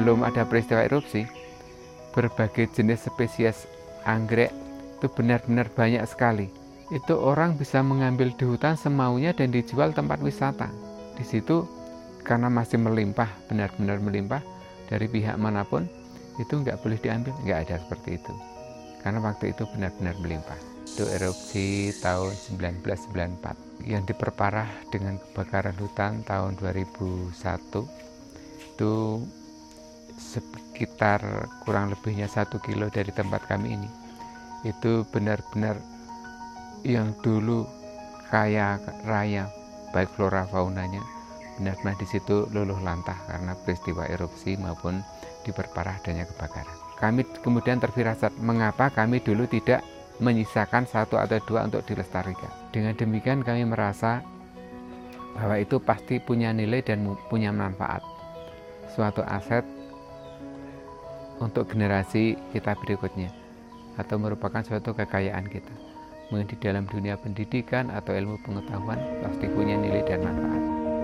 sebelum ada peristiwa erupsi, berbagai jenis spesies anggrek itu benar-benar banyak sekali. Itu orang bisa mengambil di hutan semaunya dan dijual tempat wisata. Di situ karena masih melimpah, benar-benar melimpah dari pihak manapun, itu nggak boleh diambil, nggak ada seperti itu. Karena waktu itu benar-benar melimpah. Itu erupsi tahun 1994 yang diperparah dengan kebakaran hutan tahun 2001. Itu sekitar kurang lebihnya 1 kilo dari tempat kami ini. Itu benar-benar yang dulu kaya raya, baik flora faunanya, benar-benar di situ luluh lantah karena peristiwa erupsi maupun diperparah adanya kebakaran. Kami kemudian terfirasat mengapa kami dulu tidak menyisakan 1 atau 2 untuk dilestarikan. Dengan demikian kami merasa bahwa itu pasti punya nilai dan punya manfaat, suatu aset untuk generasi kita berikutnya, atau merupakan suatu kekayaan kita. Mungkin di dalam dunia pendidikan atau ilmu pengetahuan pasti punya nilai dan manfaat.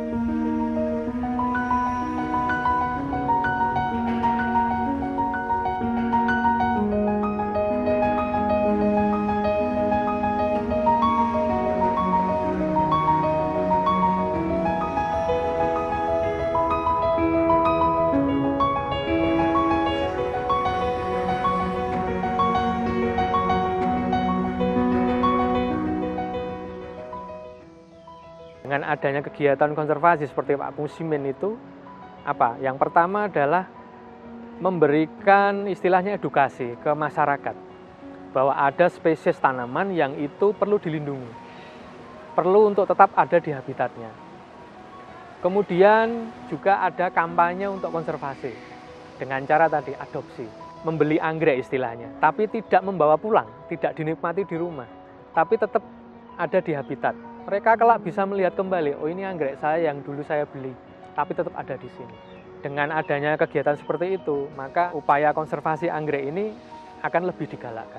Dengan adanya kegiatan konservasi seperti Pak Musimin itu, yang pertama adalah memberikan istilahnya edukasi ke masyarakat bahwa ada spesies tanaman yang itu perlu dilindungi, perlu untuk tetap ada di habitatnya. Kemudian juga ada kampanye untuk konservasi dengan cara tadi adopsi, membeli anggrek istilahnya, tapi tidak membawa pulang, tidak dinikmati di rumah, tapi tetap ada di habitat. Mereka kelak bisa melihat kembali, oh ini anggrek saya yang dulu saya beli, tapi tetap ada di sini. Dengan adanya kegiatan seperti itu, maka upaya konservasi anggrek ini akan lebih digalakkan.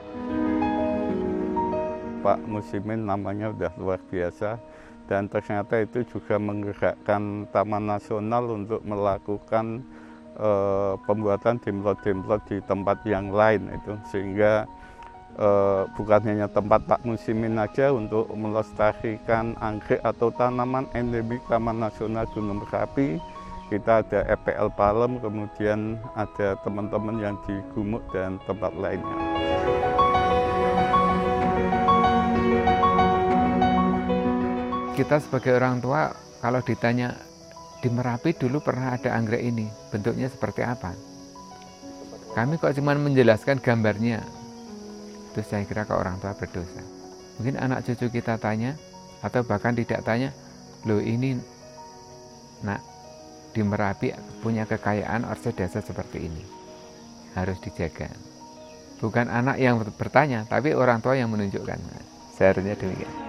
Pak Musimin namanya udah luar biasa, dan ternyata itu juga menggerakkan Taman Nasional untuk melakukan pembuatan dimlot-dimlot di tempat yang lain itu, sehingga bukan hanya tempat Pak Musimin aja untuk melestarikan anggrek atau tanaman endemik Taman Nasional Gunung Merapi. Kita ada EPL Palem, kemudian ada teman-teman yang di Gumuk dan tempat lainnya. Kita sebagai orang tua, kalau ditanya di Merapi dulu pernah ada anggrek ini, bentuknya seperti apa? Kami kok cuma menjelaskan gambarnya. Itu saya kira ke orang tua berdosa. Mungkin anak cucu kita tanya, atau bahkan tidak tanya, loh ini nak, di Merapi punya kekayaan orsidase seperti ini, harus dijaga. Bukan anak yang bertanya, tapi orang tua yang menunjukkan. Seharusnya demikian.